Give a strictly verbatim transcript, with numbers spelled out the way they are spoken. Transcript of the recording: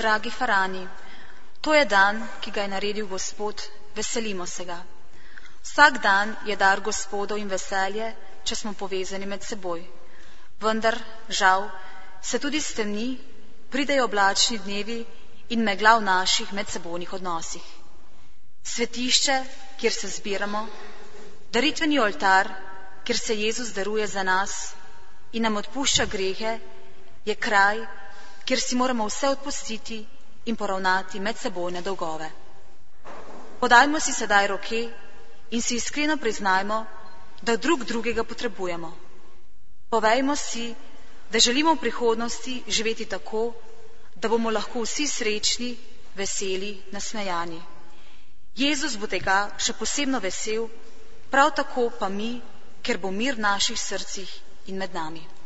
dragi farani, to je dan, ki ga je naredil Gospod, veselimo se ga. Vsak dan je dar Gospodov in veselje, če smo povezani med seboj. Vendar, žal, se tudi stemni, pridejo oblačni dnevi in megla v naših medsebojnih odnosih. Svetišče, kjer se zbiramo, daritveni oltar, kjer se Jezus daruje za nas in nam odpušča grehe, je kraj, kjer si moramo vse odpustiti in poravnati medsebojne dolgove. Podajmo si sedaj roke in si iskreno priznajmo, da drug drugega potrebujemo. Povejmo si, da želimo v prihodnosti živeti tako, da bomo lahko vsi srečni, veseli, nasmejani. Jezus bo tega še posebno vesel, prav tako pa mi, ker bo mir v naših srcih in med nami.